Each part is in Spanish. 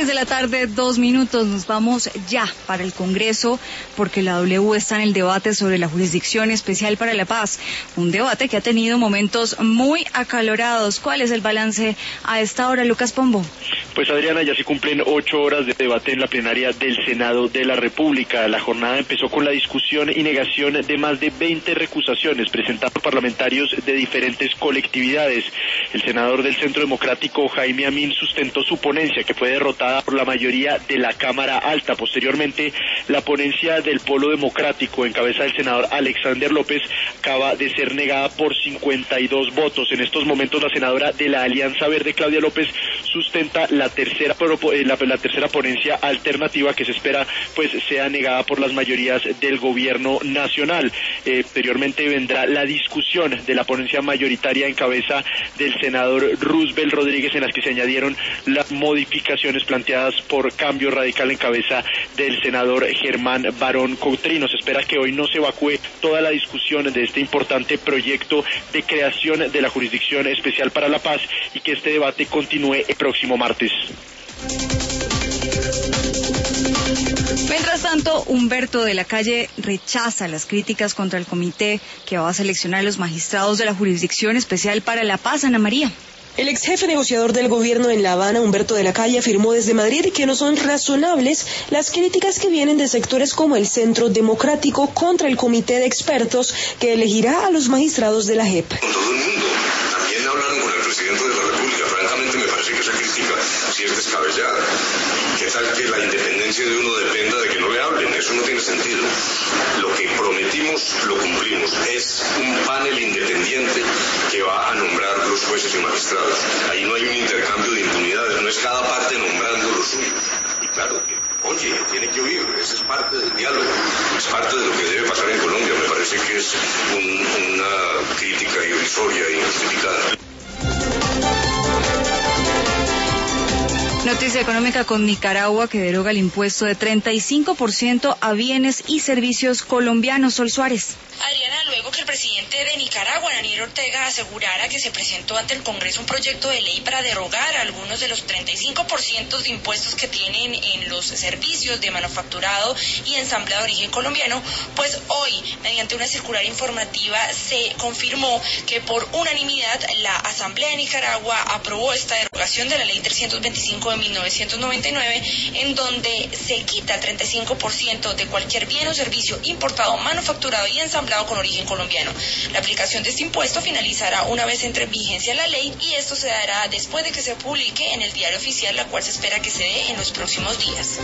de la tarde, 2 minutos, nos vamos ya para el Congreso porque la W está en el debate sobre la Jurisdicción Especial para la Paz, un debate que ha tenido momentos muy acalorados. ¿Cuál es el balance a esta hora, Lucas Pombo? Pues Adriana, ya se cumplen 8 horas de debate en la plenaria del Senado de la República. La jornada empezó con la discusión y negación de más de 20 recusaciones presentadas por parlamentarios de diferentes colectividades. El senador del Centro Democrático, Jaime Amin, sustentó su ponencia, que fue derrotada por la mayoría de la Cámara Alta. Posteriormente, la ponencia del Polo Democrático, en cabeza del senador Alexander López, acaba de ser negada por 52 votos. En estos momentos, la senadora de la Alianza Verde, Claudia López, sustenta la tercera ponencia alternativa, que se espera pues sea negada por las mayorías del gobierno nacional. Posteriormente vendrá la discusión de la ponencia mayoritaria en cabeza del senador Roosevelt Rodríguez, en las que se añadieron las modificaciones planteadas por Cambio Radical en cabeza del senador Germán Barón Coutrino. Se espera que hoy no se evacúe toda la discusión de este importante proyecto de creación de la Jurisdicción Especial para la Paz y que este debate continúe el próximo martes. Mientras tanto, Humberto de la Calle rechaza las críticas contra el comité que va a seleccionar a los magistrados de la Jurisdicción Especial para la Paz. Ana María. El ex jefe negociador del gobierno en La Habana, Humberto de la Calle, afirmó desde Madrid que no son razonables las críticas que vienen de sectores como el Centro Democrático contra el comité de expertos que elegirá a los magistrados de la JEP. Con todo el mundo, también hablaron con el presidente de la República. Francamente me parece que esa crítica sí es descabellada. ¿Qué tal que la independencia de uno dependa de que no le hablen? Eso no tiene sentido. Lo que prometimos lo cumplimos. Es un panel independiente que va a nombrar los jueces y magistrados. Ahí no hay un intercambio de impunidades, no es cada parte nombrando los suyos. Y claro que, oye, tiene que oír, esa es parte del diálogo, es parte de lo que debe pasar en Colombia. Me parece que es una crítica irrisoria e injustificada. Noticia económica con Nicaragua, que deroga el impuesto de 35% a bienes y servicios colombianos. Sol Suárez. Adriana, luego que el presidente de Nicaragua, Daniel Ortega, asegurara que se presentó ante el Congreso un proyecto de ley para derogar algunos de los 35% de impuestos que tienen en los servicios de manufacturado y ensamblado de origen colombiano, pues hoy, mediante una circular informativa, se confirmó que por unanimidad la Asamblea de Nicaragua aprobó esta derogación de la Ley 325 de 1999, en donde se quita el 35% de cualquier bien o servicio importado, manufacturado y ensamblado con origen colombiano. La aplicación de este impuesto finalizará una vez entre en vigencia la ley, y esto se dará después de que se publique en el Diario Oficial, la cual se espera que se dé en los próximos días.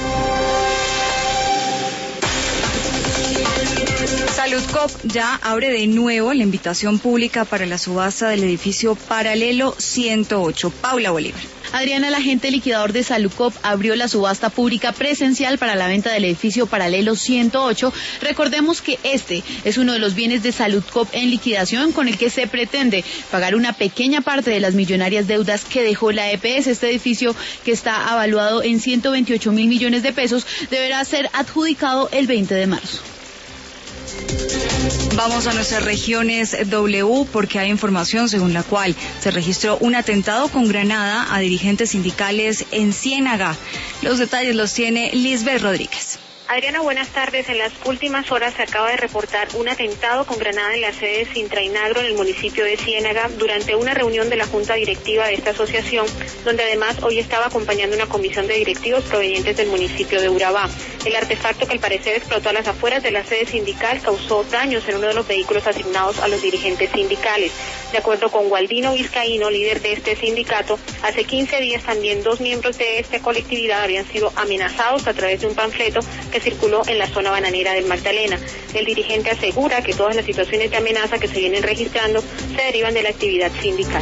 Saludcop ya abre de nuevo la invitación pública para la subasta del edificio Paralelo 108. Paula Bolívar. Adriana, el agente liquidador de Saludcop abrió la subasta pública presencial para la venta del edificio Paralelo 108. Recordemos que este es uno de los bienes de Saludcop en liquidación, con el que se pretende pagar una pequeña parte de las millonarias deudas que dejó la EPS. Este edificio, que está avaluado en 128.000 millones de pesos, deberá ser adjudicado el 20 de marzo. Vamos a nuestras regiones W, porque hay información según la cual se registró un atentado con granada a dirigentes sindicales en Ciénaga. Los detalles los tiene Lisbeth Rodríguez. Adriana, buenas tardes. En las últimas horas se acaba de reportar un atentado con granada en la sede de Sintrainagro, en el municipio de Ciénaga, durante una reunión de la junta directiva de esta asociación, donde además hoy estaba acompañando una comisión de directivos provenientes del municipio de Urabá. El artefacto, que al parecer explotó a las afueras de la sede sindical, causó daños en uno de los vehículos asignados a los dirigentes sindicales. De acuerdo con Gualdino Vizcaíno, líder de este sindicato, hace 15 días también 2 miembros de esta colectividad habían sido amenazados a través de un panfleto que circuló en la zona bananera del Magdalena. El dirigente asegura que todas las situaciones de amenaza que se vienen registrando se derivan de la actividad sindical.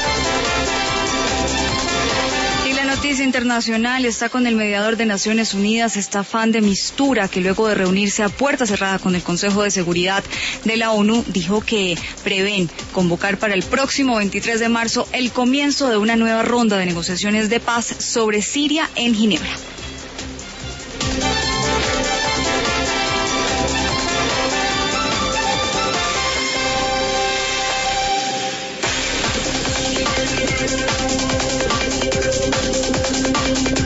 Y la noticia internacional está con el mediador de Naciones Unidas, Staffan de Mistura, que luego de reunirse a puerta cerrada con el Consejo de Seguridad de la ONU, dijo que prevén convocar para el próximo 23 de marzo el comienzo de una nueva ronda de negociaciones de paz sobre Siria en Ginebra.